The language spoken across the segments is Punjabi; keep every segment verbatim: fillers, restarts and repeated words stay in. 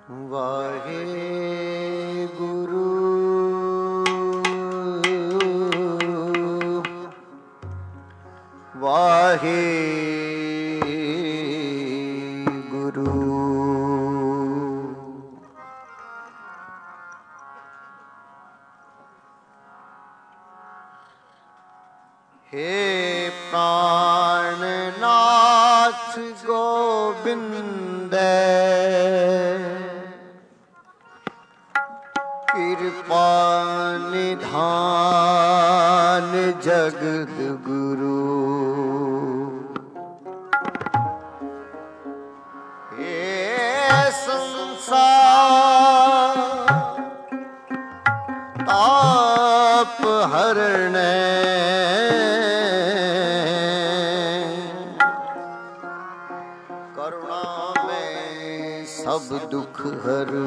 वाहे गुरु वाहे गुरु। हे प्राणनाथ गोविंद कृपा निधान जगत गुरु। हे संसार ताप हरण करुणा में सब दुख हरू।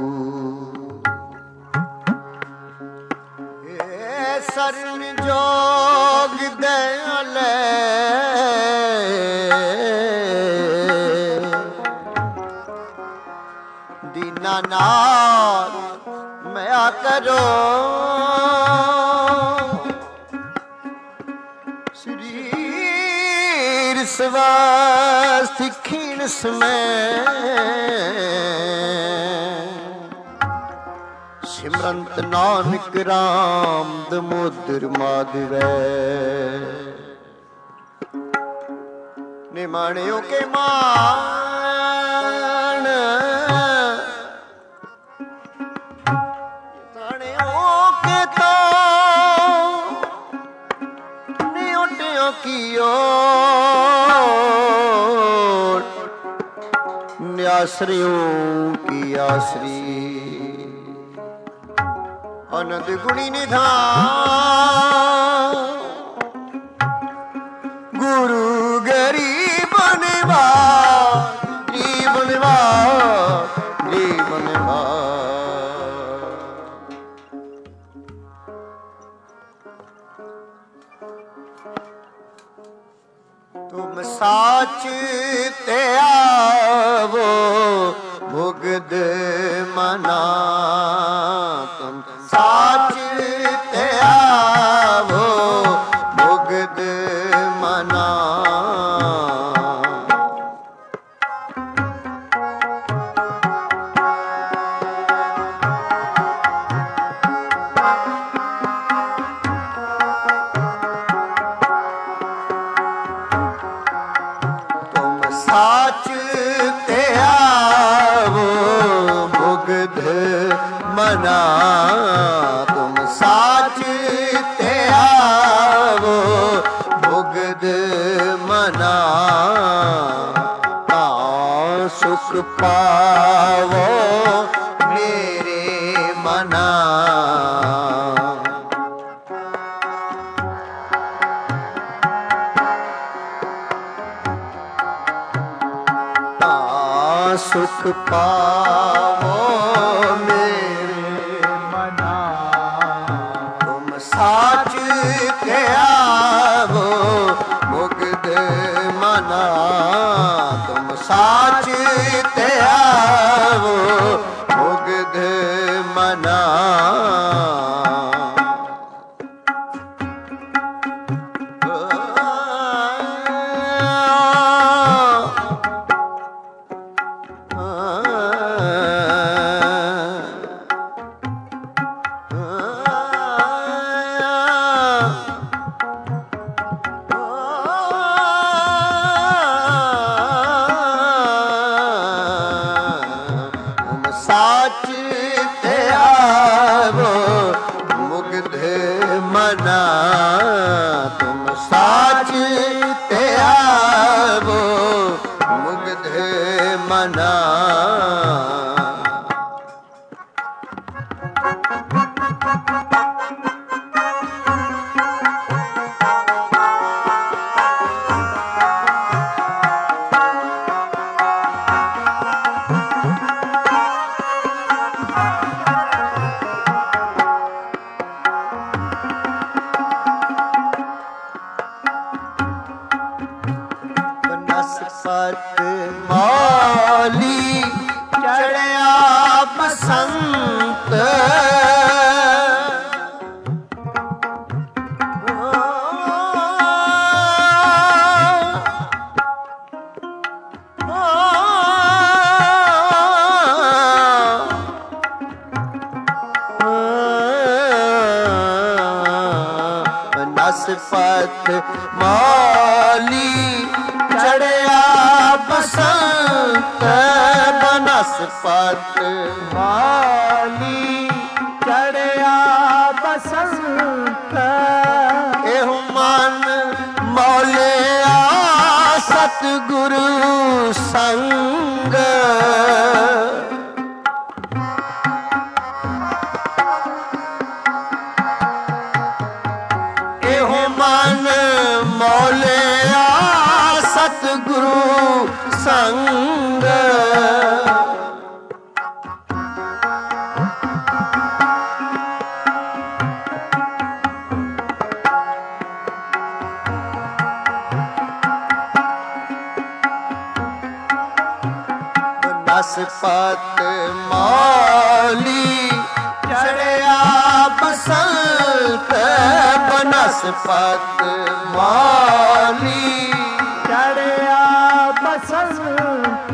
शरण जोग दयाले दीनानाथ मया करो। शरीर स्वास्थ्य क्षीण समय सिमरंत नानक राम दमोदर माधवै। निमाणियों के मान ताणियों के तो नियोटियों की ओर न्यासरियों की आसरी। अनंत गुणी निधान गुरु गरीब निवास गरीब निवास गरीब निवास। तुम साच ते आवो भुगद मना। तुम साच ते आवो भुगद मना। तुम साच ते आवो भुगद मना। तुम साच ते आवो भुगद मना। तां सुख पावो मेरे मना। तां सुख पावो साच ते आवो भुगद मना। तुम साच ते आवो भुगद मना। साच ते आवो मुग्ध मना। तुम साच ते आवो मुग्ध मना। पत माली चढ़े बसंत नसपत मौली चढ़िया बसंत बनस्पत माली चढ़िया बसंत एहु मन मौलिया सतगुरु संग एहु मन मौलिया सतगुरु संग नसपत मौली चढ़िया बसंत बनस्पत मौली चढ़िया बसंत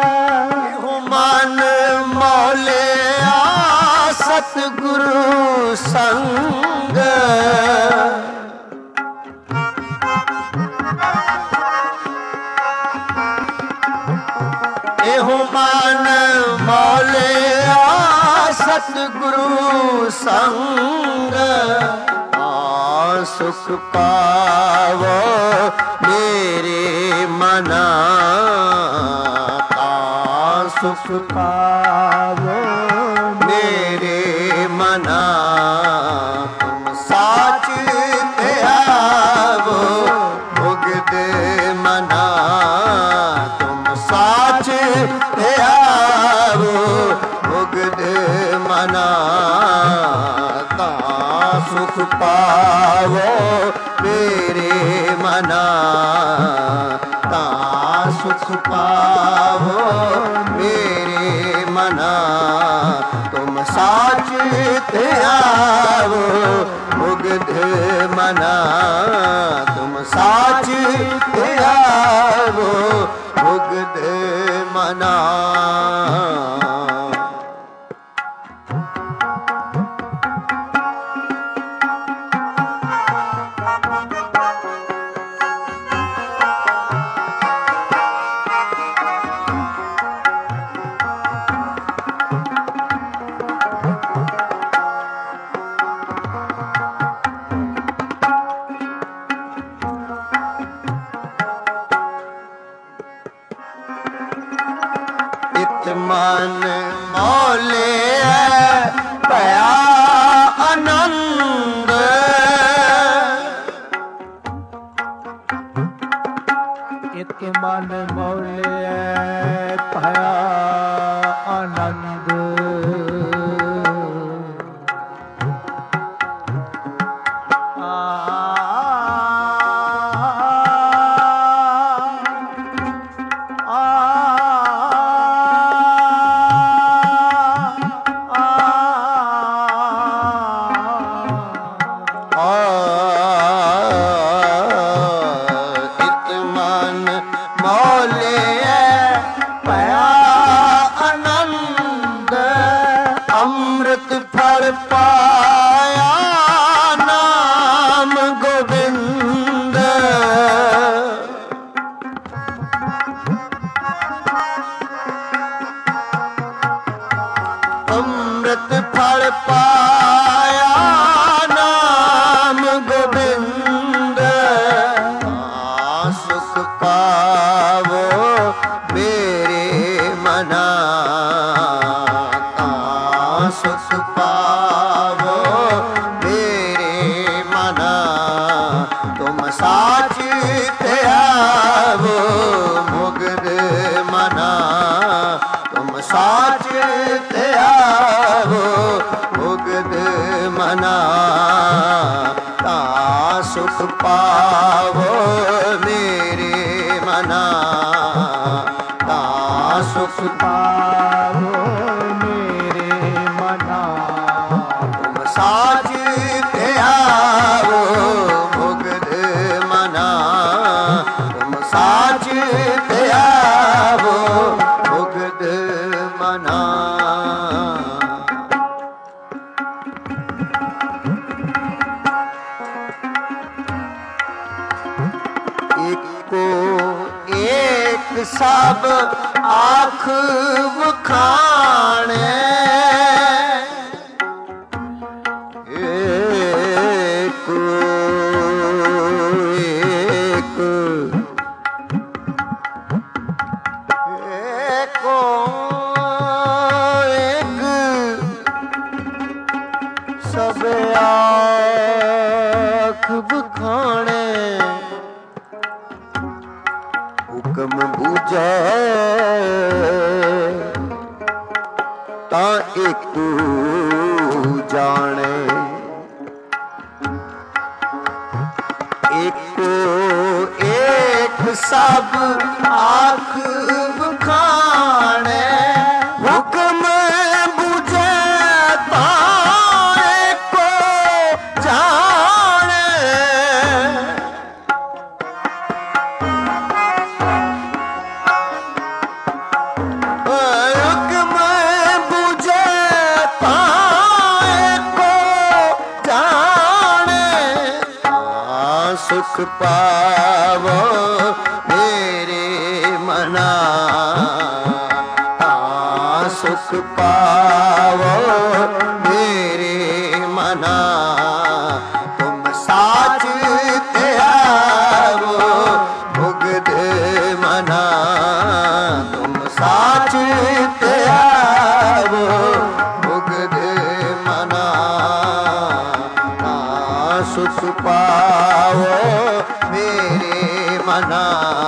मन मौलिया सतगुरु संग एहु मन मौलिया सतगुरु संग आ सुख पावो मेरे मना आ सुख पावो मेरे मना तुम साच ते आवो मुग्ध मना तुम साच ते आवो मुग्ध मना ता सुख पावो मेरे मना ता सुख पावो मेरे मना तुम साच ते आवो मुग्ध मना तुम साच ते आवो मुग्ध मना मन मौले पया आनंद इत मन मौले पाया आनंद अमृत फल पाया नाम गोविंद सुख पावो मेरे मना सुख पावो मेरे मना तुम साच ते आवो मुग्ध मना तुम साच ते आवो मुग्ध मना ता सुख पावो मेरे मना ता सुख पावो मेरे ਮਨਾ। ਇੱਕੋ ਏਕ ਸਭ ਆਖ ਵਖਾਣੇ, ਏਕ ਏਕ ਏਕੋ ਏਕ ਸਭ ਆਖ ਵਖਾਣੇ, ਹੁਕਮ ਬੂਝੈ ਤਾਂ ਏਕੂ ਜਾਣੇ, ਏਕੋ ਏਕ ਸਭ ਆਖ ਵਖਾਣੇ, ਹੁਕਮ ਬੂਝੈ ਤਾਂ ਏਕੋ ਜਾਣੇ। ਹੁਕਮ ਬੂਝੈ ਤਾਂ ਏਕੋ ਜਾਣੇ, ਸੁਖ ਪਾਵੋ ਮੇਰੇ ਮਨਾ, ਸੁਖ ਪਾਵੋ ਮੇਰੇ ਮਨਾ, ਤੁਮ ਸਾਚ ਤੇ ਆਵੋ ਭੁਗਤ ਮਨਾ, ਤੁਮ ਸਾਚ ਤੇ ਆਵੋ ਭੁਗਤ ਮਨਾ, ਸੁਖ ਪਾਵੋ ਮੇਰੇ ਮਨਾ,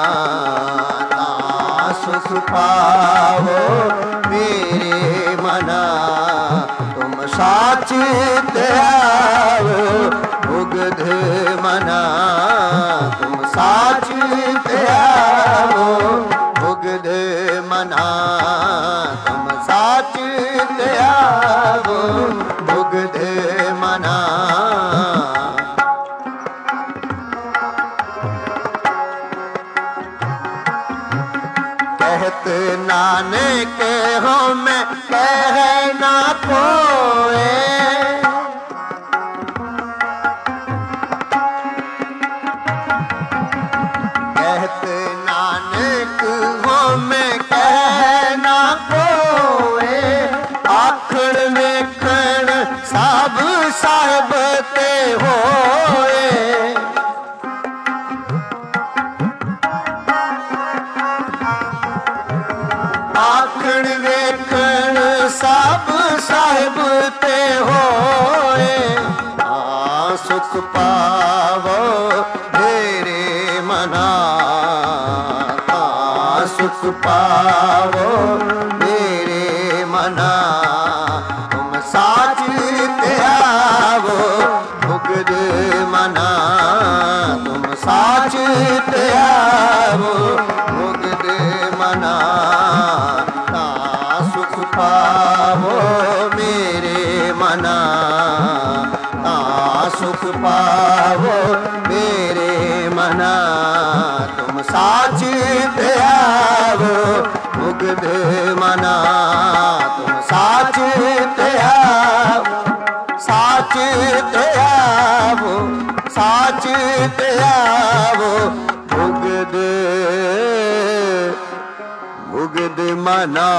ਸੁਖ ਪਾਵੋ ਮੇਰੇ ਮਨਾ, ਤੁਮ ਸਾਚ ਤੇ ਆਵੋ ਭੁਗਤ ਮਨਾ, ਤੁਮ ਸਾਚ ਤੇ ਆਵੋ ਭੁਗਤ ਮਨਾ, ਤੁਮ ਸਾਚ ਤੇ ਆਵੋ ਭੁਗਤ ਮਨਾ। कहत नानक हो मैं कह ना कोए, कहत नानक हो मैं कह ना कोए, आखण वेखण सब साहिब ते होए, आखण वेखण सब साहिब ते होए, सुख पावो मेरे मना, सुख पावो मेरे मना, तुम साच ते आवो भुगत मना, तुम साच ते आवो भुगत मना, सुख पावो मेरे मना, सुख पावो मेरे मना, तुम साच ते आवो भुगत मना, तुम साच ते आवो, साच ते आवो, साच ते आवो भुगत भुगत मना।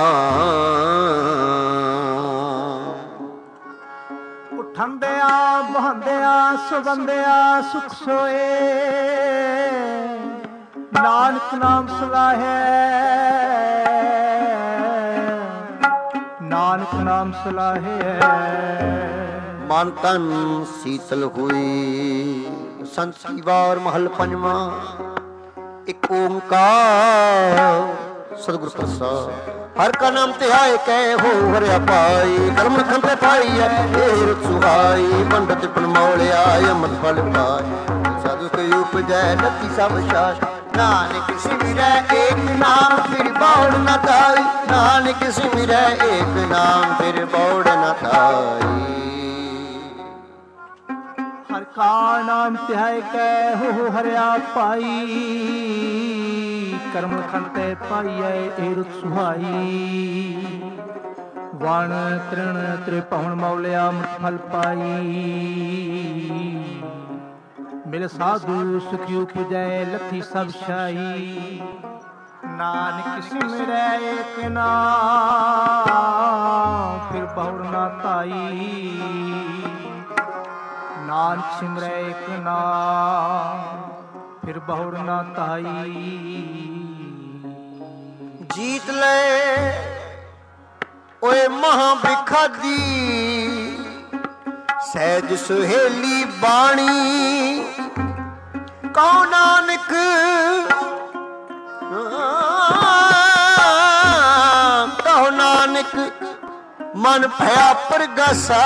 ਉਠੰਦਿਆ ਬਹੰਦਿਆ ਸੁਬੰਦਿਆ ਸੁਖ ਸੋਏ, ਨਾਨਕ ਨਾਮ ਸਲਾਹੈ, ਨਾਨਕ ਨਾਮ ਸਲਾਹੈ। ਮਨ ਤਨ ਸੀਤਲ ਹੋਈ, ਸੰਤ ਕੀ ਵਾਰ ਮਹਲ ਪੰਜਵਾਂ, ਇੱਕ ਓੰਕਾਰ ਸਤਿਗੁਰ ਪ੍ਰਸਾਦ। हर का नाम तिहाए कह हो हरिया पाई, कर्म लखन ते पाई है हेर सुहाई, पंडित पनमौलिया अमृत फल पाए, साधु के उपजै नती सब शास, नानक सिमरै एक नाम फिर बौड़ न ताई, नानक सिमरै एक नाम फिर बौड़ न ताई। हर ਕਾ ਨਾਮ ਧਿਆਇ ਕੈ ਹੋ ਹਰਿਆ ਪਾਈ ਕਰਮ ਖੰਤੇ ਪਾਈਐ ਏ ਰੁਤ ਸੁਹਾਈ ਵਣ ਤ੍ਰਿਣ ਤ੍ਰਿਭਵਨ ਮੌਲਿਆ ਅੰਮ੍ਰਿਤ ਫਲ ਪਾਈ ਮਿਲ ਸਾਧੂ ਸੁਖੀ ਉਪਜੈ ਲੱਥੀ ਸਭ ਛਾਈ ਨਾਨਕ ਸਿਮਰੈ ਏਕ ਨਾਮ ਫਿਰ ਬਹੁੜ ਨਾ ਧਾਈ ਨਾਨਕ ਸਿਮਰੈ ਏਕ ਨਾਮ ਫਿਰ ਬਹੁੜ ਨਾ ਧਾਈ ਜੀਤ ਲੈ ਓਏ ਮਹਾ ਬਿਖਾਦੀ ਸਹਿਜ ਸੁਹੇਲੀ ਬਾਣੀ ਕਉ ਨਾਨਕ ਕਉ ਨਾਨਕ ਮਨ ਭਇਆ ਪ੍ਰਗਾਸਾ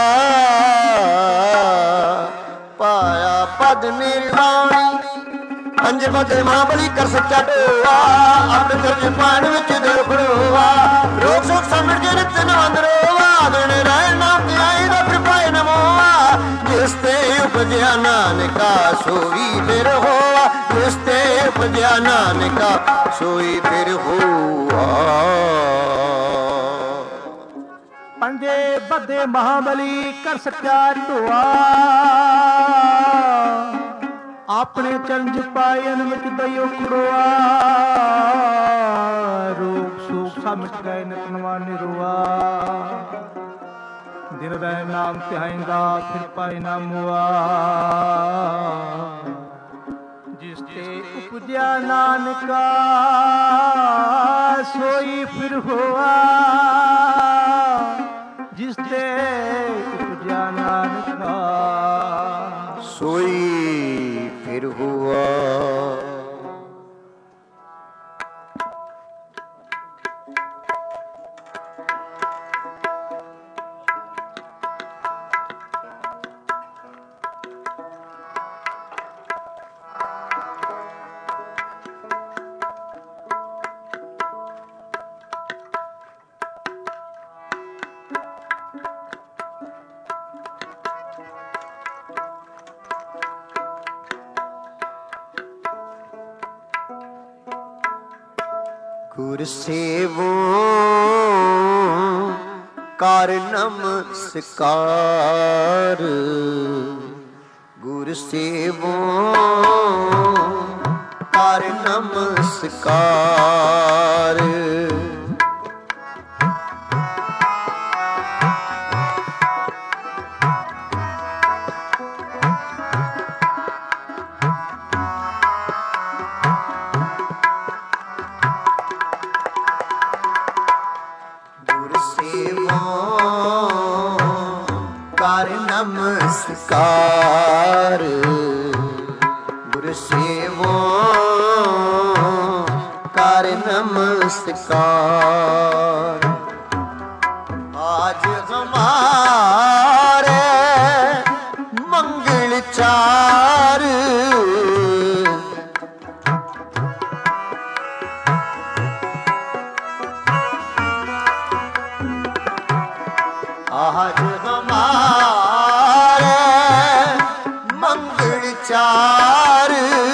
ਪਾਇਆ ਪਦ ਨਿਰਵਾਣੀ ਪੰਜ ਬਦਲ ਮਹਾਬਲੀ ਕਰ ਸੱਚਾ ਢੋਆ ਆਪਣੇ ਚਰਨ ਪਾਣ ਵਿੱਚ ਦਿਲ ਖੜੋਆ ਰੋਗ ਸੋਖ ਸਮਝ ਕੇ ਨਿਤ ਨਵੰਦ ਰੋਵਾ ਦਿਨ ਰਹਿ ਨਾਮ ਧਿਆਈ ਦਾ ਫਿਰ ਪਾਏ ਨਮੋਆ ਜਿਸ ਤੇ ਉਪਜਿਆ ਨਾਨਕਾ ਸੋਈ ਫਿਰ ਹੋਆ ਜਿਸ ਤੇ ਉਪਜਿਆ ਨਾਨਕਾ ਸੋਈ ਫਿਰ ਹੋਆ ਪੰਜੇ ਬੱਦੇ ਮਹਾਬਲੀ ਕਰ ਸੱਚਾ ਢੋਆ ਆਪਣੇ ਚਰਨ ਪਾਇਨ ਵਿੱਚ ਦਇਓ ਖੜੋਆ ਰੋਗ ਸੋਖ ਸਮਝ ਗਏ ਨਿਤ ਨਵਾ ਨਿਰੋਆ ਦਿਨ ਰਹਿ ਨਾਮ ਧਿਆਏਂਗਾ ਫਿਰ ਪਾਏ ਨਾ ਮੁਆ ਜਿਸ ਤੇ ਉਪਜਿਆ ਨਾਨਕਾ ਸੋਈ ਫਿਰ ਹੋਆ ਜਿਸ ਤੇ ਉਪਜਿਆ ਨਾਨਕਾ ਸੋਈ ਫਿਰ ਹੁਆ ਗੁਰ ਸੇਵੋ ਕਰ ਨਮਸਕਾਰ ਗੁਰ ਸੇਵੋ ਕਰ ਨਮਸਕਾਰ ਨਮਸਕਾਰ ਗੁਰ ਸੇਵੋ ਕਰ ਨਮਸਕਾਰ ਆਜ ਹਮਾਰੇ ਮੰਗਲ ਚਾਰ ਆਜ ਹਮਾਰੇ ਮੰਗਲ ਚਾਰ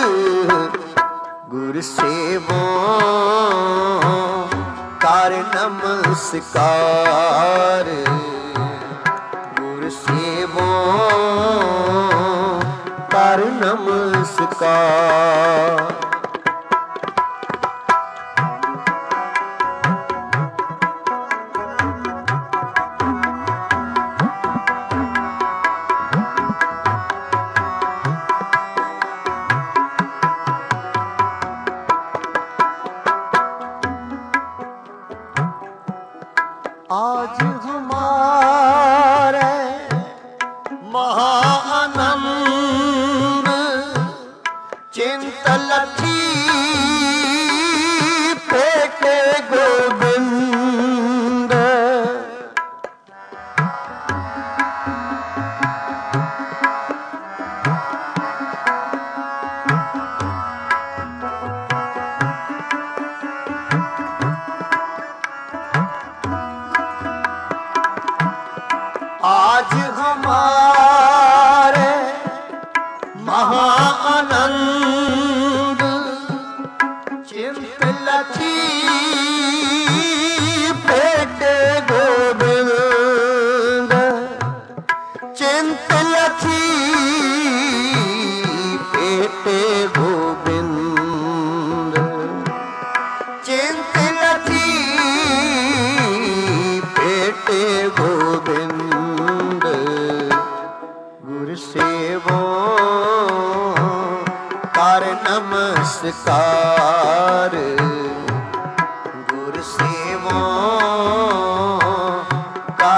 ਗੁਰ ਸੇਵੋ ਕਰ ਨਮਸਕਾਰ ਗੁਰ ਸੇਵੋ ਕਰ ਨਮਸਕਾਰ आज हमारे महाआनंद चिंत लथी पेटे गोविंद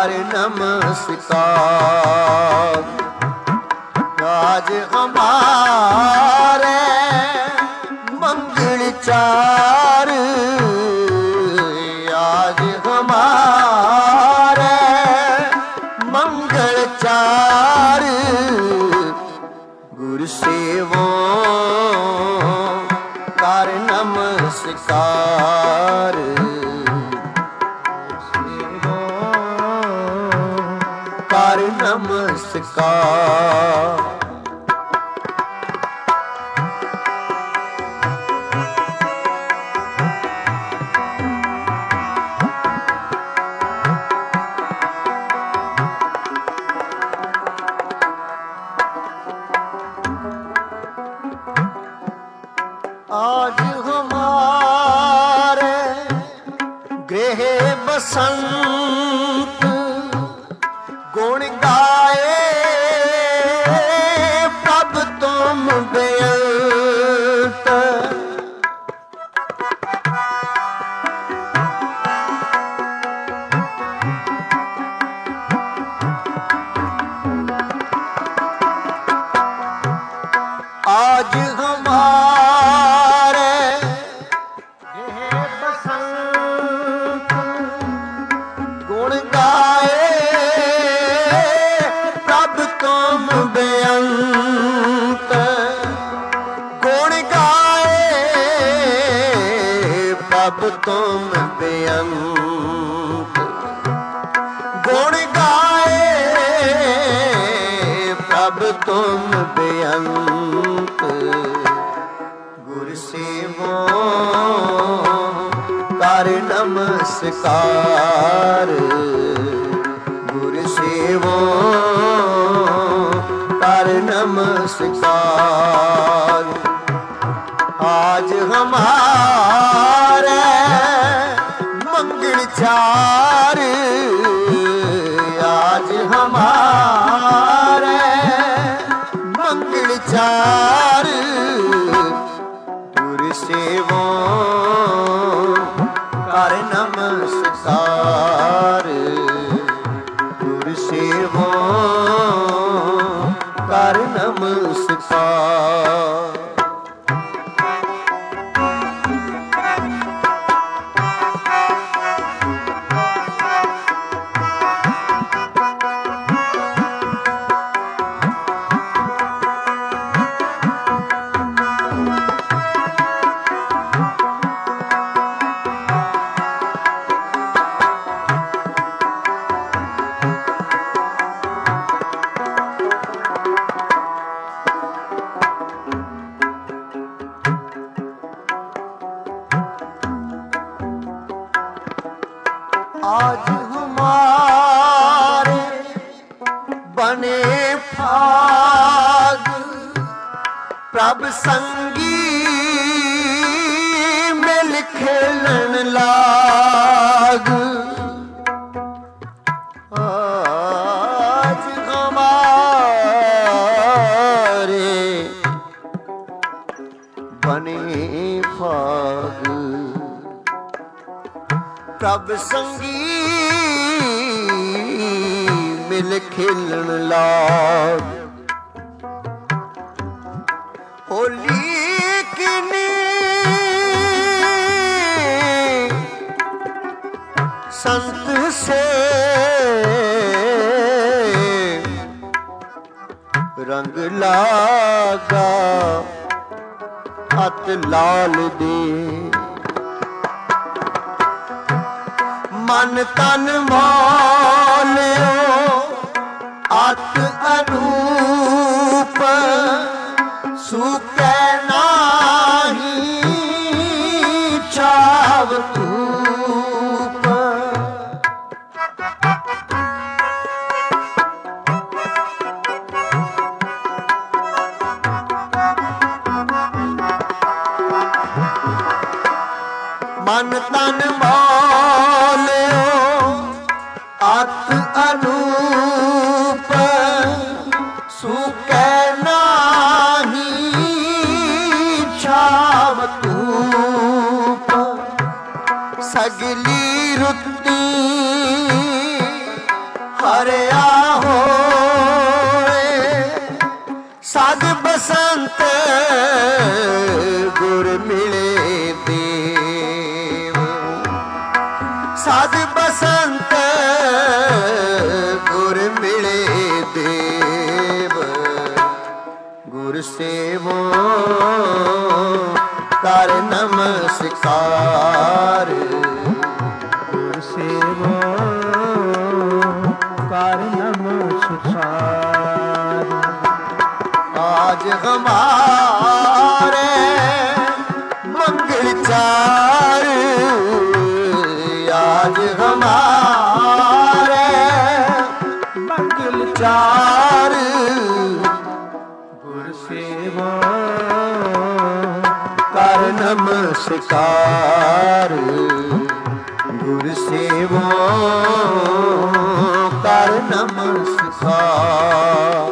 कर नमस्कार। आज हमारे मंगल चार, आज हमारे मंगल चार, गुरु सेवों कर नमस्कार। कर नमस्कार। आज हमारे गृह बसंत गुण गाए प्रभ तुम बेअंत। आज हमारे बसंत गुण गाए प्रभ तुम बेअंत। गुण गाए प्रभ तुम बेअंत। गुण गाए प्रभ तुम बेअंत। गुर सेवों कर नमस्कार। गुर सेवों कर नमस्कार। आज हमारे मंगल चार, आज हमारे मंगल चार, गुर सेवों कर नमस्कार। गुर सेवों कर नमस्कार। आज हमारे बने फाग प्रभ संगी मिल खेलन लाग। आज हमारे बने फाग प्रभ संगी मिल खेलन लाग। होली किनी संत से रंग लागा अत लाल दे। मन तन मोलियो अत अनूप, सूखे नाही छाव धूप। मन तन मोलियो अत अनूप, सूखे नाही सेवो कर नमस्कार। आज हमारे मंगल चार, आज हमारे मंगल चार, गुर सेवो कर नमस्कार। गुर सेवो कर नमस्कार।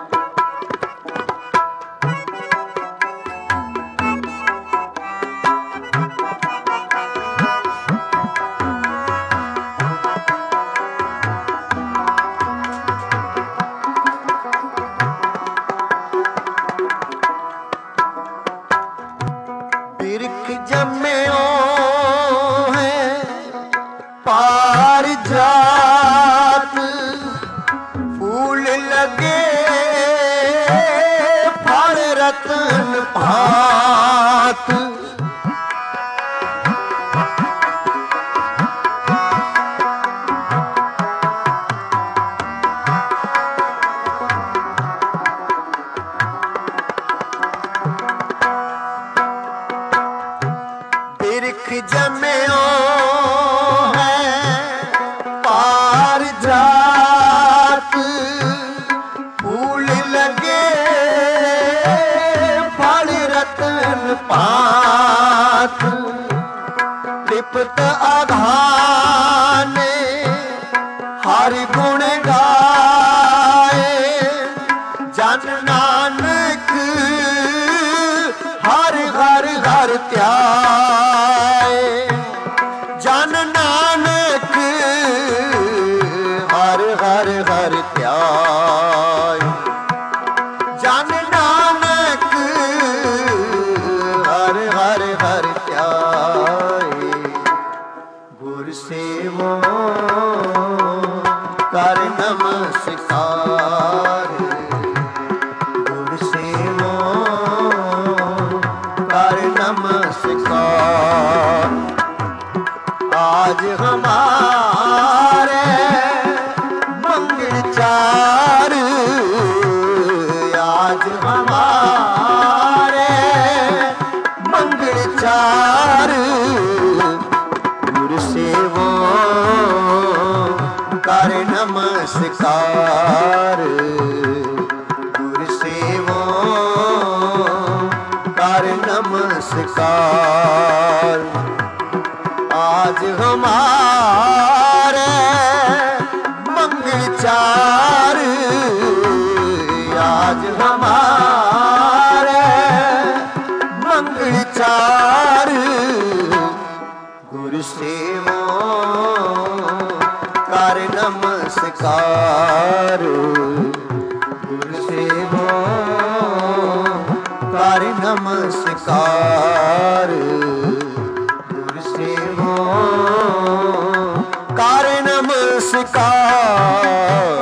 बिरख जम्यो है पार जात, फूल लगे फल रतन भात। बिरख जम्यो है पार जात, फूल लगे फल रतन पात। लिपत आधाने हर गुण गाए, जन नानक हर हर हर त्याए। जन नानक हर हर हर त्याय। जन नानक हर हर हर त्याय। गुर सेवो कर नमस्कार। गुर सेवो कर नमस्कार। आज हमारे मंगल चार, आज हमारे मंगल चार। गुर सेवो कर नमस्कार। गुर सेवो कर नमस्कार। आज हमारे मंगल चार, आज हमारे मंगल चार। गुर सेवो कर नमस्कार। गुर सेवो कर नमस्कार। गुर सेवो कर नमस्कार।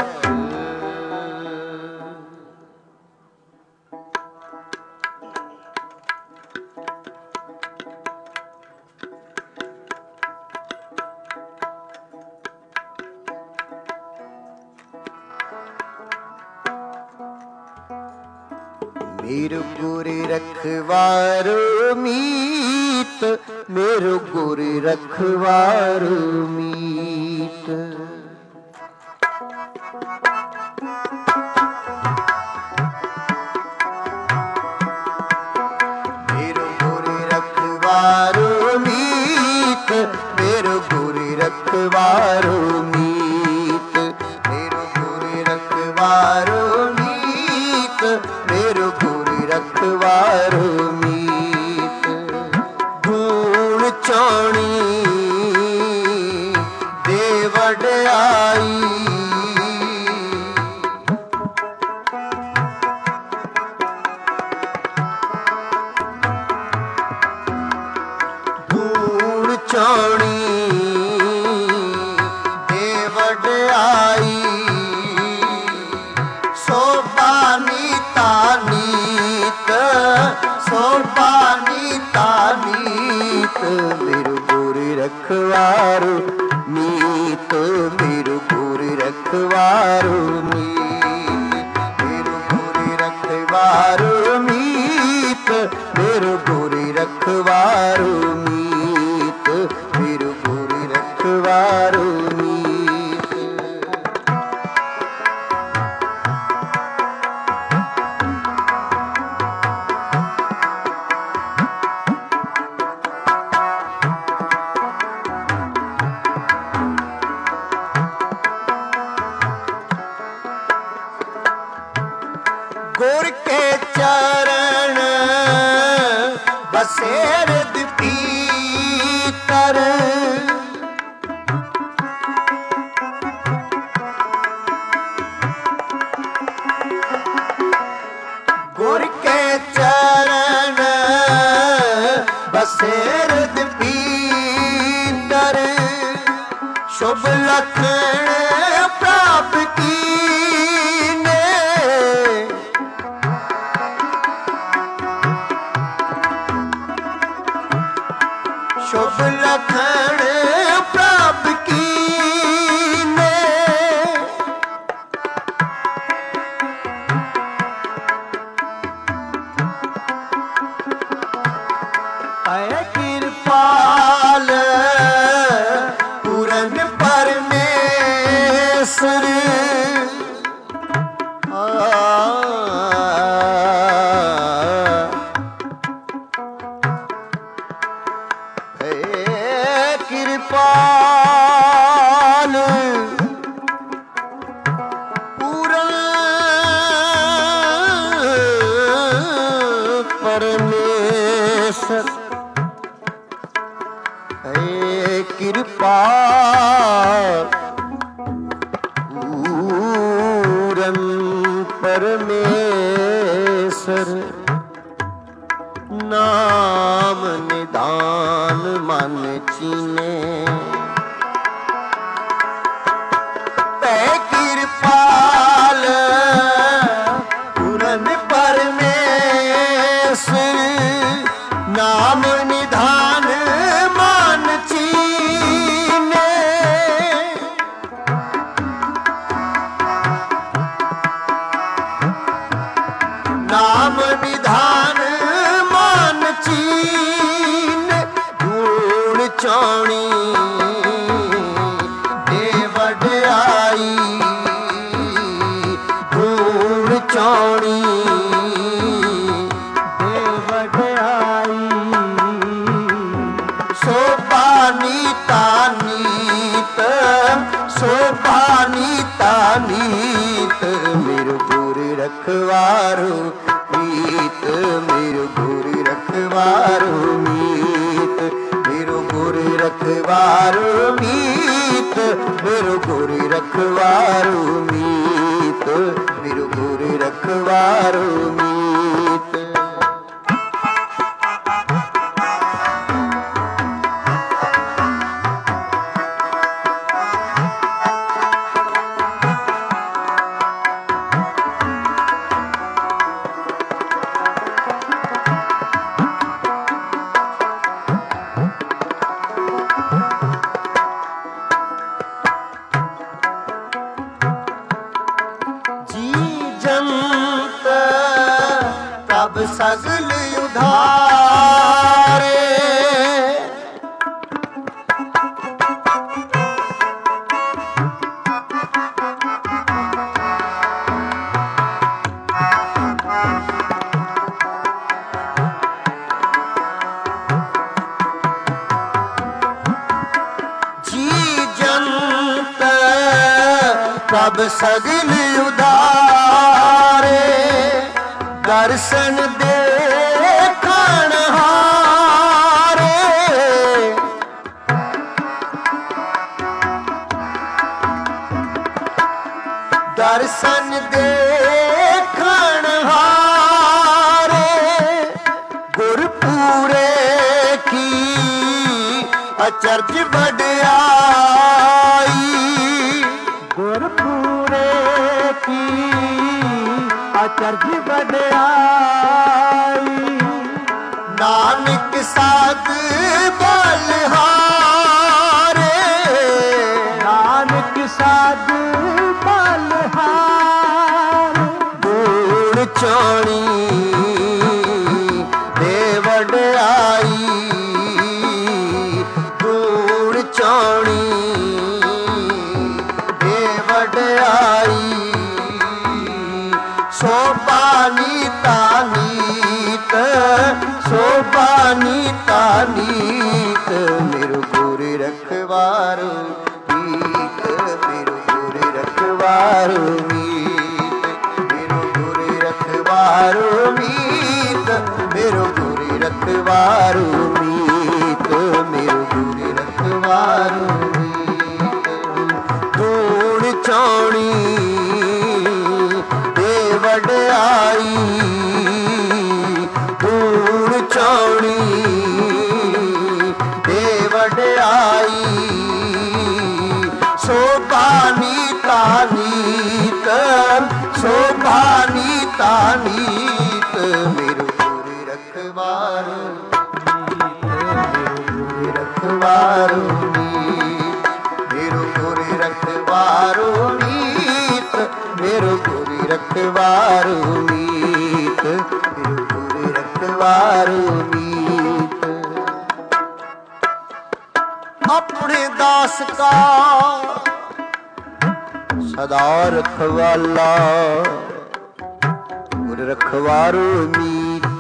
मेरो गुर रखवारो मीत, मेरो गुर रखवारो मीत। मेरो गुर रखवारो मीत, मेरो गुर रखवारो मीत। मेरो गुर रखवारो मीत, मेरो गुर रखवारो मीत। धूल चौनी दे वड्याई, धूल चौनी दे वड्याई। शोभा नीता नीत, शोभा नीता नीत। मेरो गुर रखवारो मीत। मीत मेरु गुर रखवारो मीत मेरु गुर रखवारो मीत मेरु गुर रखवारो मीत मेरु गुर रखवारो मीत। गुर के चरण बसे हृदय भीतर गुर के चरण बसे हृदय भीतर शुभ लक्षण प्राप्त कीने शुभ लक्षण प्राप्त कीने अय कृपाल पूरन परमेश्वर कृपाल पूरन परमेश्वर हे कृपा पूरन परमेश्वर नाम निदान मन चीने तै कृपाल पूरन परमेश्वर नाम निधान मान चीने नाम निधान मान चीन गुण चौणी दे वड्याई गुण चौणी दे वड्याई शोभा नीता नीत शोभा नीता नीत मेरु गुर रखवारो मीत मेरु गुर रखवारो मीत मेरु गुर रखवारो मीत मेरु गुर रखवारो मीत मेरु गुर रखवारो मीत। सब सगल उधारे जी जंत सब सगल उधारे दर्शन देखण हारे दर्शन देखण हारे गुरपुरे की अचरज वड्याई गुरपुरे की अचरज वड्याई नानक साध बलहारे ਨਾਨਕ ਸਾਧ ਬਲਹਾਰ ਗੁਣ ਚਾਣੀ ਦੇ ਵਡਿਆਈ ਗੁਣ ਚਾਣੀ ਦੇ ਵਡਿਆਈ ਸੋਭਾ ਨੀਤਾ ਨੀਤ ਸੋਭਾ ਨੀਤਾ ਨੀਤ ਮੇਰੂ ਗੁਰ ਰਖਵਾਰ ਮੀਤ ਮੇਰੂ ਗੁਰ ਰਖਵਾਰ ਮੀਤ ਮੇਰੂ ਗੁਰ ਰਖਵਾਰ ਮੀਤ ਮੇਰੂ ਗੁਰ ਰਖਵਾਰ ਮੀਤ ਮੇਰੂ ਗੁਰ ਰਖਵਾਰ ਮੀਤ ਗੁਣ ਚਾਣੀ ਦੇ ਵਡਿਆਈ ਗੁਣ ਚਾਣੀ ਦੇ ਵਡਿਆਈ ਸੋਭਾ ਨੀਤਾ ਨੀਤ ਸੋਭਾ ਨੀਤਾ ਨੀਤ ਮੇਰੂ ਗੁਰ ਰਖਵਾਰ ਮੇਰੂ ਗੁਰ ਰਖਵਾਰ ਮੇਰੂ ਗੁਰ ਰਖਵਾਰ ਮੀਤ ਮੇਰੂ ਗੁਰ ਰਖਵਾਰ ਮੀਤ ਮੇਰੂ ਗੁਰ ਰਖਵਾਰ ਮੀਤ ਆਪਣੇ ਦਾਸ ਕਾ ਸਦਾ ਰਖਵਾਲਾ ਗੁਰ ਰਖਵਾਰ ਮੀਤ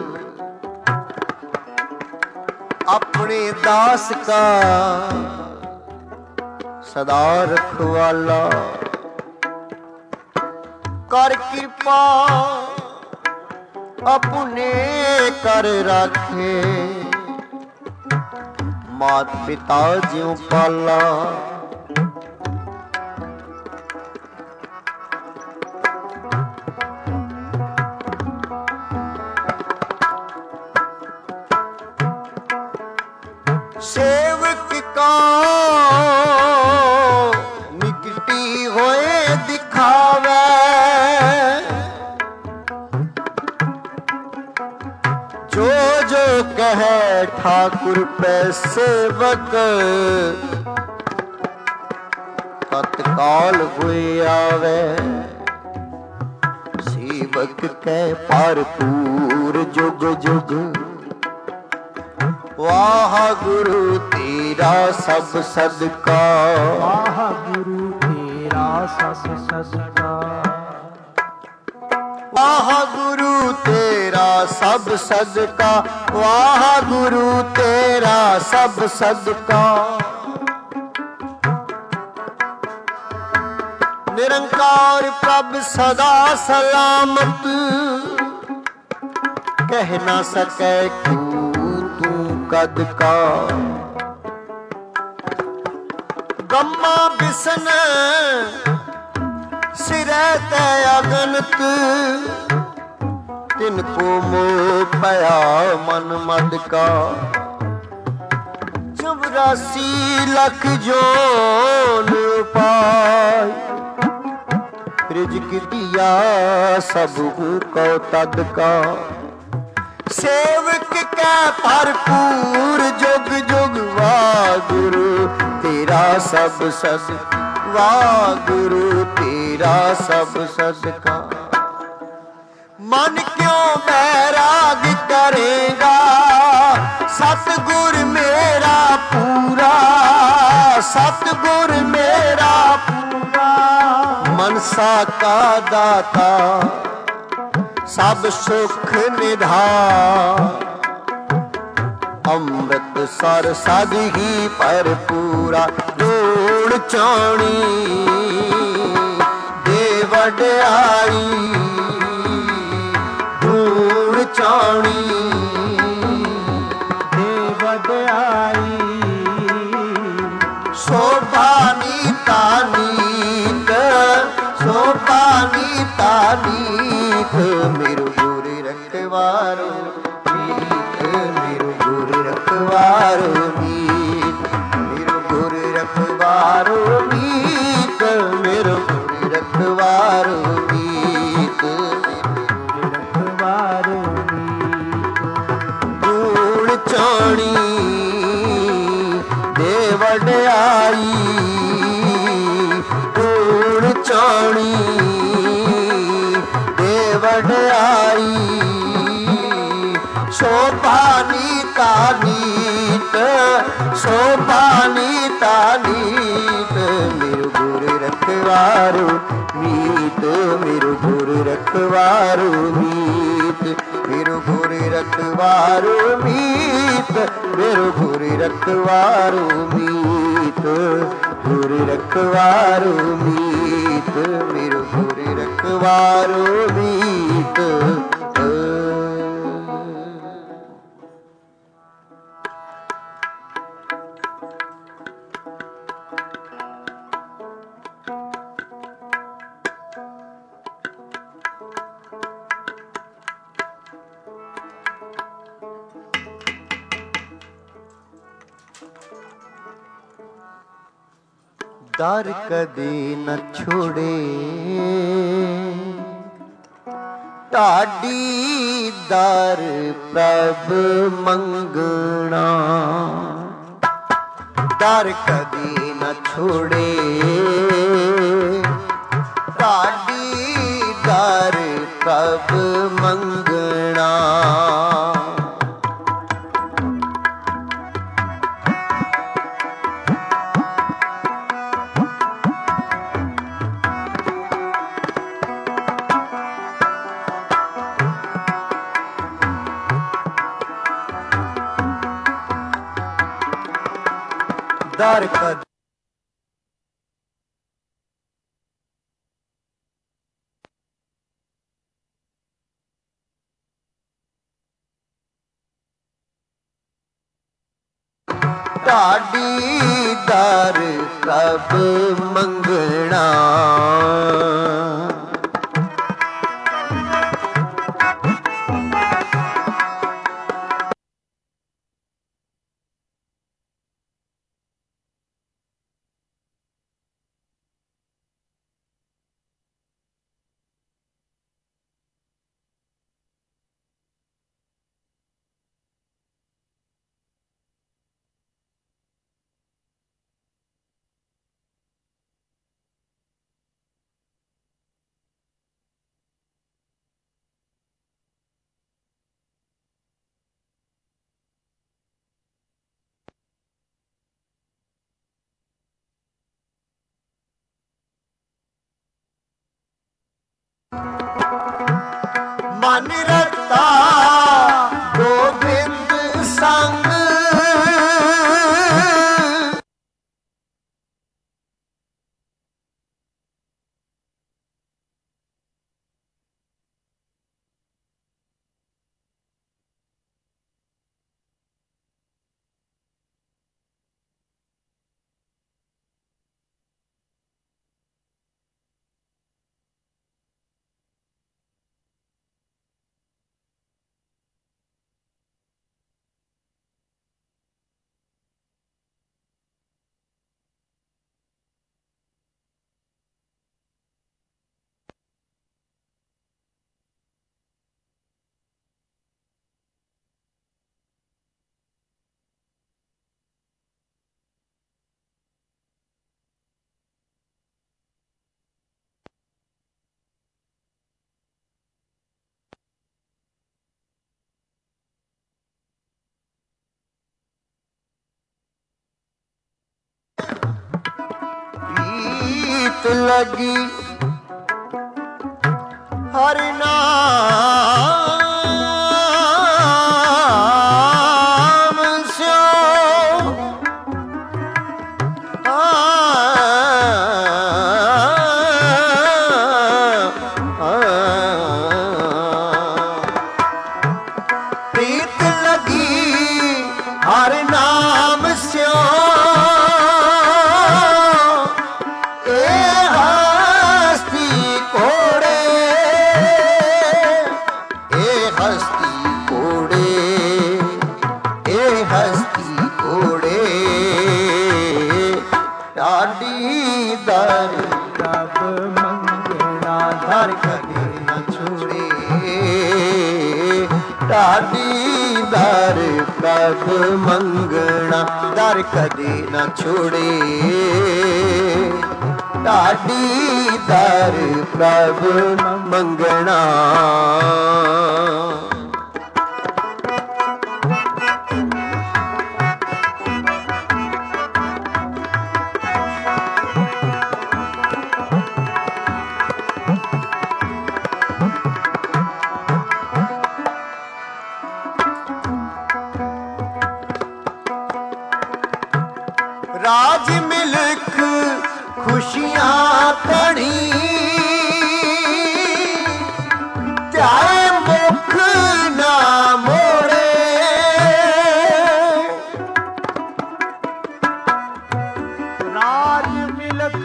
ਆਪਣੇ ਦਾਸ ਕਾ ਸਦਾ ਰਖਵਾਲਾ ਕਰ ਕਿਰਪਾ ਆਪਣੇ ਕਰ ਰਾਖੇ ਮਾਤ ਪਿਤਾ ਜਿਉ ਪਾਲਾ ਸੇਵਕ ਕਾ ਨਿਕਟੀ ਹੋਏ ਦਿਖਾਵੇ ਜੋ ਜੋ ਕਹੈ ਠਾਕੁਰ ਪੈ ਸੇਵਕ ਤਤਕਾਲ ਹੋਏ ਆਵੇ ਸੇਵਕ ਕੈ ਭਰਪੂਰ ਜੁਗ ਜੁਗ ਵਾਹਿਗੁਰੂ ਤੇਰਾ ਸਭ ਸਦਕਾ ਵਾਹਿਗੁਰੂ ਤੇਰਾ ਸਭ ਸਦਕਾ ਵਾਹਿਗੁਰੂ ਤੇਰਾ ਸਭ ਸਦਕਾ ਵਾਹਿਗੁਰੂ ਤੇਰਾ ਸਭ ਸਦਕਾ ਨਿਰੰਕਾਰ ਪ੍ਰਭ ਸਦਾ ਸਲਾਮਤ ਕਹਿ ਨਾ ਸਕੈ ਕਦ ਕਾ ਗੰਮਾ ਬਿਸਨ ਸਿਰੈ ਤੈ ਅਗਨਤ ਤਿਨ ਕੋ ਮੋਹ ਪਿਆ ਮਨ ਮਦ ਕਾ ਚੌਰਾਸੀ ਲੱਖ ਜੋਨ ਪਾਈ ਰਿਜਕ ਦਿਆ ਸਭ ਕੋ ਤਦ ਕਾ ਸੇਵਕ ਕੈ ਭਰਪੂਰ ਜੁਗ ਜੁਗ ਵਾਹਿਗੁਰੂ ਤੇਰਾ ਸਭ ਸਦ ਵਾਹਿਗੁਰੂ ਤੇਰਾ ਸਭ ਸਦਕਾ ਮਨ ਕਿਉ ਬੈਰਾਗ ਕਰੇਗਾ ਸਤਿਗੁਰ ਮੇਰਾ ਪੂਰਾ ਸਤਿਗੁਰ ਮੇਰਾ ਪੂਰਾ ਮਨਸਾ ਕਾ ਦਾਤਾ ਸਭ ਸੁਖ ਨਿਧਾਨ ਅੰਮ੍ਰਿਤ ਸਰ ਸਦ ਹੀ ਭਰਪੂਰਾ ਗੁਣ ਚਾਣੀ ਦੇ ਵਡਿਆਈ ਗੁਣ ਚਾਣੀ ਦੇ ਵਡਿਆਈ ਸੋਭਾ ਨੀਤਾ ਨੀਤ ਸੋਭਾ ਨੀਤਾ ਨੀਤ ਮੇਰੂ ਗੁਰ ਰਖਵਾਰ ਮੀਤ ਮੇਰੂ ਗੁਰ ਰਖਵਾਰ ਮੀਤ ਮੇਰੂ ਗੁਰ ਰਖਵਾਰ ਮੀਤ ਮੇਰੂ ਗੁਰ ਰਖਵਾਰ ਮੀਤ ਰਖਵਾਰ ਗੁਣ ਚਾਣੀ ਦੇ ਵਡਿਆਈ वड्याई शोभा नीता नीत शोभा नीता नीत मेरु गुरु रखवारो मीत मेरु गुरु रखवारो मीत मेरु गुरु रखवारो मीत मेरु गुरु रखवारो मीत गुरु रखवारो मीत मेरु गुरु रखवारो मीत। दर कदे न छोड़े ताड़ी दर प्रभ मंगना दर कदे न छोड़े ताड़ी दर प्रभ मंगना दर कद ताड़ी दर प्रभ मंगना मन रता गोविंद संग लगी हर नाम स्यो प्रीत लगी हर नाम स्यो दर प्रभ मंगना दर कदे न छोड़े ਢਾਡੀ ਦਰ ਪ੍ਰਭ ਮੰਗਣਾ। ਰਾਜ ਮਿਲਕ ਖੁਸ਼ੀਆਂ ਕਣੀ ਧਿਆਏ ਮੁਖ ਨਾ ਮੋੜੇ। ਰਾਜ ਮਿਲਕ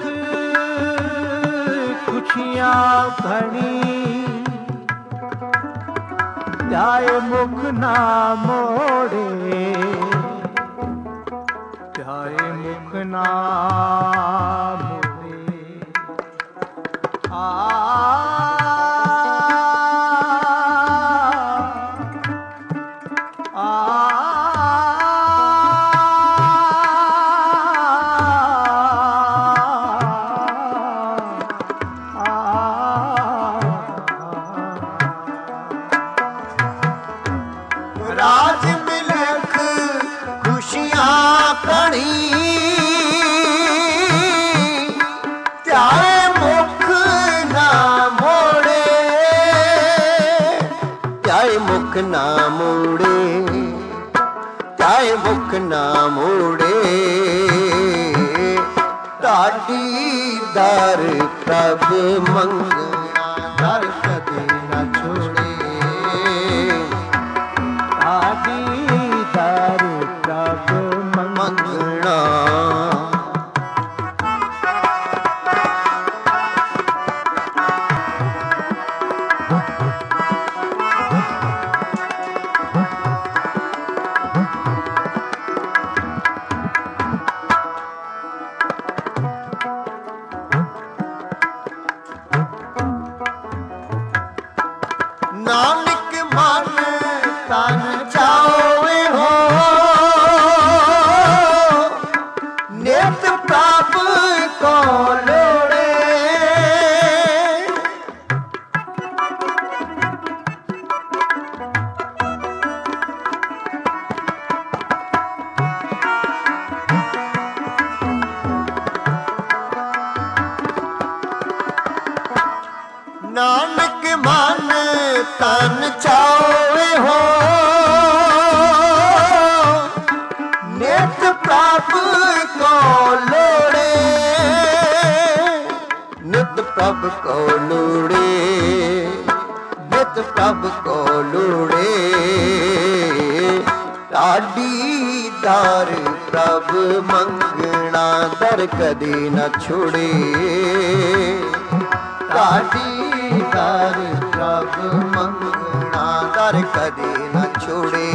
ਖੁਸ਼ੀਆਂ ਘਣੀ ਧਿਆਏ ਮੁਖ ਨਾ ਮੋੜੇ। ਧਿਆਏ ਮੁਖ ਨਾ ਮੋੜੇ। ਆ ਰਾਜ ਮਿਲਕ ਖੁਸ਼ੀਆਂ ਕਣੀ ਧਿਆਏ ਮੁਖ ਨਾ ਮੋੜੇ। ਧਿਆਏ ਮੁਖ ਨਾ ਮੋੜੇ। ਧਿਆਏ ਮੁਖ ਨਾ ਮੋੜੇ। ਢਾਡੀ ਦਰ ਪ੍ਰਭ ਮੰਗਣਾ ਦਰ ਕਦੇ ਨਾ ਛੋੜੇ। ਢਾਡੀ ਦਰ ਪ੍ਰਭ ਮੰਗਣਾ। ਨਾਨਕ ਮਨ ਤਨ ਚਾਵੇ ਹੋ ਨਿਤ ਪ੍ਰਭ ਕੋ ਲੋੜੇ। ਨਾਨਕ ਮਨ ਤਨ ਚਾਵੇ ਹੋ ਨਿਤ ਪ੍ਰਭ ਕੋ ਲੋੜੇ। ਨਿਤ ਪ੍ਰਭ ਕੋ ਲੋੜੇ। ਨਿਤ ਪ੍ਰਭ ਕੋ ਲੋੜੇ। ਢਾਡੀ ਦਰ ਪ੍ਰਭ ਮੰਗਣਾ ਦਰ ਕਦੇ ਨਾ ਛੋੜੇ। ਢਾਡੀ ਦਰ ਪ੍ਰਭ ਮੰਗਣਾ ਦਰ ਕਦੇ ਨਾ ਛੋੜੇ।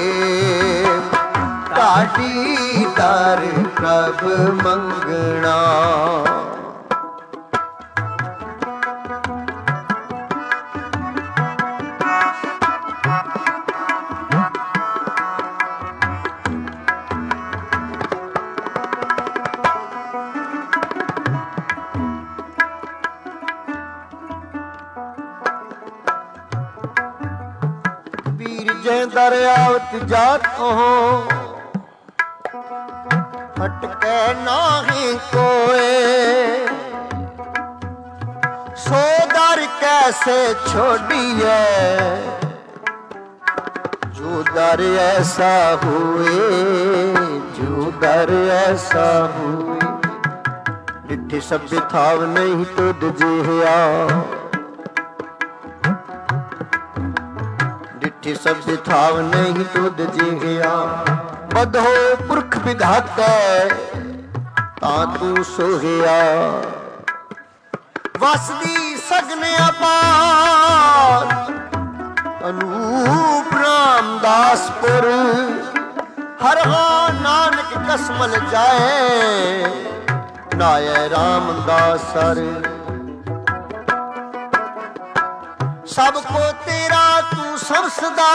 ਢਾਡੀ ਦਰ ਪ੍ਰਭ ਮੰਗਣਾ। ਜੇ ਦਰਿਆਵਤ ਜਾਤ ਹੋ ਹਟਕੇ ਨਾਹੀ ਕੋਏ। ਸੋ ਦਰ ਕੈਸੇ ਛੋੜੀਏ ਜੋ ਦਰ ਐਸਾ ਹੋਏ। ਜੋ ਦਰ ਐਸਾ ਹੋਏ। ਡਿੱਠੇ ਸਭ ਥਾਵ ਨਹੀਂ ਤੁਧ ਜਿਹਾ। ਡਿੱਠੇ ਸਭ ਥਾਵ ਨਹੀਂ ਤੁਧ ਜਿਹਾ। ਬਧੋ ਪੁਰਖ ਵਿਧਾਤਾ ਤਾਂ ਤੂੰ ਸੋਹਿਆ। ਵਸਦੀ ਸਗਨ ਅਪਾਰ ਅਨੂਪ ਰਾਮਦਾਸਪੁਰ। ਹਰ ਹਾਂ ਨਾਨਕ ਕਸਮਲ ਜਾਏ ਨਾਏ ਰਾਮਦਾਸਰ। ਸਭ ਕੋ ਤੇਰਾ ਤੂੰ ਸਮਝਦਾ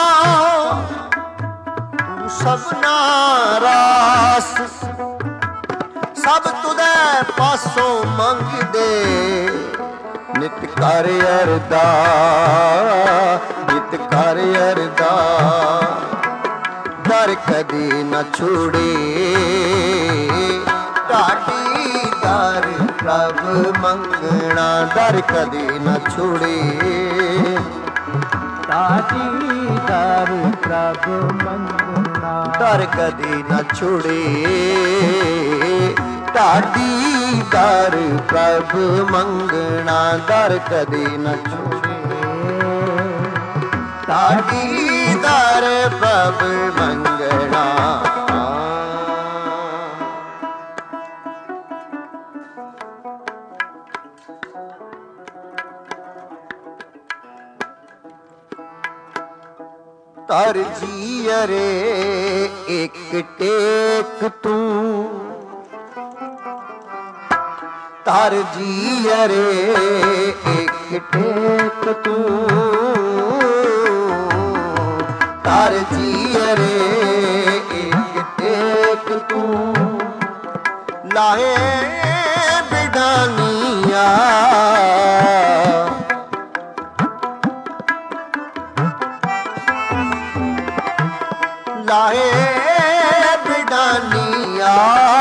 ਤੂੰ ਸਭਨਾ ਰਾਸ। ਸਭ ਤੁਧੇ ਪਾਸੋਂ ਮੰਗਦੇ ਨਿਤ ਕਰ ਅਰਦਾਸ ਨਿਤ ਕਰ ਅਰਦਾਸ ਦਰ ਕਦੇ ਨ ਛੋੜੇ ਢਾਡੀ ਦਰ ਪ੍ਰਭ ਮੰਗਣਾ ਦਰ ਕਦੇ ਨ ਛੋੜੇ ਢਾਡੀ ਦਰ ਪ੍ਰਭ ਮੰਗਣਾ ਦਰ ਕਦੇ ਨ ਛੋੜੇ ਢਾਡੀ ਦਰ ਪ੍ਰਭ ਮੰਗਣਾ ਦਰ ਕਦੇ ਨ ਛੋੜੇ ਢਾਡੀ ਦਰ ਪ੍ਰਭ ਮੰਗਣਾ ਧਰ ਜੀਅਰੇ ਇੱਕ ਟੇਕ ਤੂੰ ਧਰ ਜੀਅਰੇ ਇੱਕ ਟੇਕ ਤੂੰ ਧਰ ਜੀਅਰੇ ਇੱਕ ਟੇਕ ਤੂੰ ਲਾਹੇ ਬਿਡਾਨੀਆਂ ਲਾਹੇ ਬਿਡਾਨੀਆਂ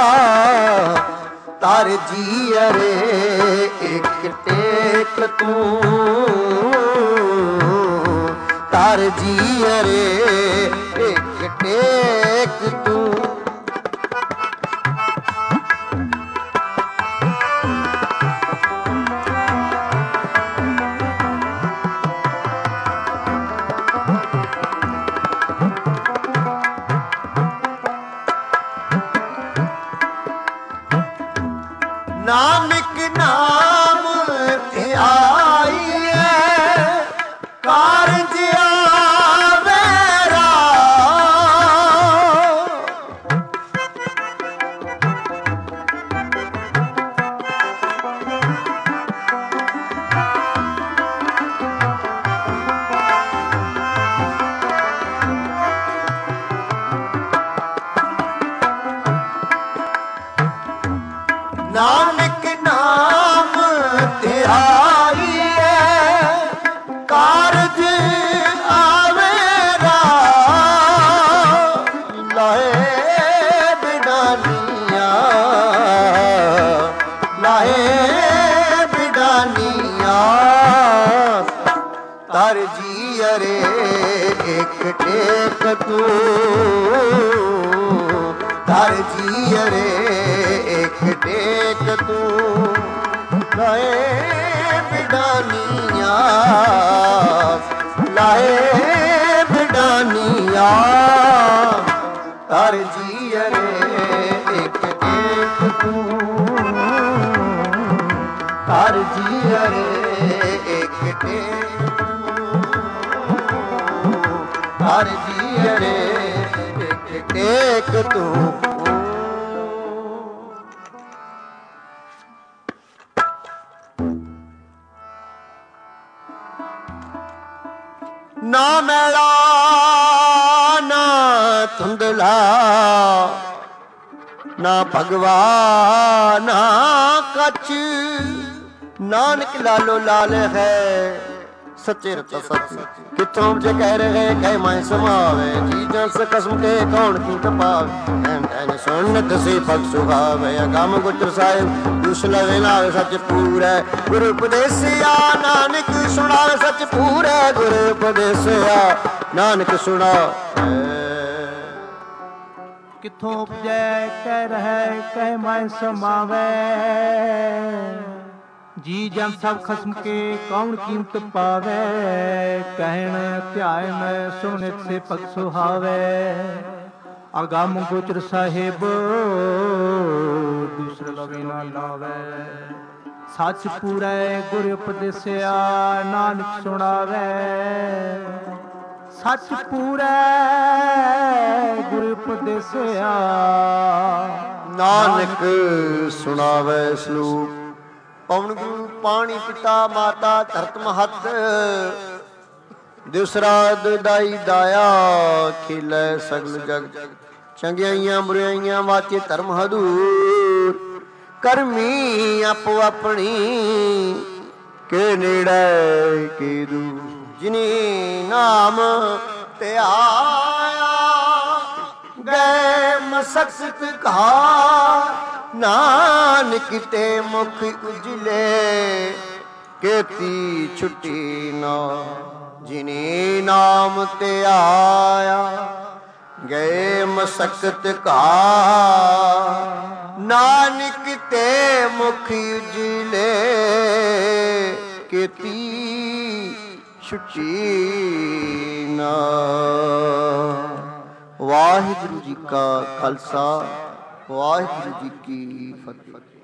ਧਰ ਜੀਅਰੇ ਇੱਕ ਟੇਕ ਤੂੰ ਧਰ ਜੀਅਰੇ ਇੱਕ ਟੇਕ ਤੂੰ ਨਾਨਕ ਨਾਮ ਧਿਆਈਏ ਕਾਰਜ ਆਵੇ ਰਾਮ ਨਾਨਕ ਨਾਮ ਧਿਆਈਏ ਕਾਰਜ ਆਵੇ ਰਾਮ ਲਾਹੇ ਬਿਡਾਨੀਆਂ ਲਾਹੇ ਬਿਡਾਨੀਆਂ ਧਰ ਜੀਅਰੇ ਇੱਕ ਟੇਕ ਤੂੰ ਧਰ ਜੀਅਰੇ ਇੱਕ ਟੇਕ ਤੂੰ ਲਾਏ ਬਿਡਾਨੀਆਂ ਲਾਏ ਬਿਡਾਨੀਆਂ ਧਰ ਜੀਅਰੇ ਇੱਕ ਟੇਕ ਤੂੰ ਧਰ ਜੀਅਰੇ ਇੱਕ ਟੇਕ ਧਰ ਜੀਅਰੇ ਇੱਕ ਟੇਕ ਤੂੰ ਨਾ ਮੈਲਾ ਨਾ ਧੁੰਦਲਾ ਨਾ ਭਗਵਾ ਨਾ ਕੱਚ ਨਾਨਕ ਲਾਲੋ ਲਾਲ ਹੈ ਸੱਚੇ ਰਤਾ ਸੱਚ ਕਿਥੋਂ ਜੇ ਕਹਿ ਰਹੇ ਕਹਿ ਮੈਂ ਸਮਾਵੇ ਚੀਜ਼ਾਂ ਸ ਕਸਮ ਕੇ ਕੌਣ ਕੀ ਕਪਾਵੇ ਐਨ ਐਨ ਸੁਣ ਦਸੇ ਭਗ ਸੁਹਾਵੇ ਅਗਮ ਗੁਜਰ ਸਾਹਿਬ ਦੁਸ ਲਵੇ ਲਾਵੇ ਸੱਚ ਪੂਰਾ ਗੁਰੂ ਉਪਦੇਸਿਆ ਨਾਨਕ ਸੁਣਾਵੇ ਸੱਚ ਪੂਰਾ ਗੁਰੂ ਉਪਦੇਸਿਆ ਨਾਨਕ ਸੁਣਾ ਕਿਥੋਂ ਉਪਜੈ ਕਹਿ ਰਹਿ ਕਹਿ ਮੈਂ ਸਮਾਵੇ ਜੀ ਜਨ ਸਭ ਖਸਮ ਕੇ ਕੌਣ ਕੀਮਤ ਪਾਵੇ ਕਹਿਣ ਧਿਆਨ ਸੁਣਿਤ ਸੇ ਭਗ ਸੁਹਾਵੇ ਅਗਮ ਗੋਚਰ ਸਾਹਿਬ ਦੂਸਰ ਲਵੇ ਨਾ ਲਾਵੇ ਸੱਚ ਪੂਰਾ ਗੁਰ ਉਪਦੇਸਿਆ ਨਾਨਕ ਸੁਣਾਵੇ ਸੱਚ ਪੂਰਾ ਗੁਰ ਉਪਦੇਸਿਆ ਨਾਨਕ ਸੁਣਾਵੇ ਸਲੋਕ ਪਵਨ ਗੁਰੂ ਪਾਣੀ ਪਿਤਾ ਮਾਤਾ ਧਰਤ ਮਹੱਤ ਦਿਵਸਰਾਤ ਦਾਈ ਦਾਇਆ ਖਿਲੈ ਸਗਲ ਜਗ ਚੰਗਿਆਈਆਂ ਬੁਰਾਈਆਂ ਵਾਚੇ ਧਰਮ ਹਦੂਰ ਕਰਮੀ ਆਪੋ ਆਪਣੀ ਕੇ ਨੇੜੇ ਕੀ ਦੂਰ। ਜਿਨੀ ਨਾਮ ਤੇ ਆਇਆ ਗਏ ਮਸਕਤ ਕਾ ਨਾਨਕ ਤੇ ਮੁਖ ਉਜਲੇ ਕੀਤੀ ਛੁੱਟੀ ਨਾ। ਜਿਨੀ ਨਾਮ ਤੇ ਆਇਆ ਗਏ ਮਸਕਤ ਕਾ ਨਾਨਕ ਤੇ ਮੁਖ ਉਜਲੇ ਕੀਤੀ ਛੁੱਟੀ ਨਾ। ਵਾਹਿਗੁਰੂ ਜੀ ਕਾ ਖਾਲਸਾ, ਵਾਹਿਗੁਰੂ ਜੀ ਕੀ ਫਤਿਹ।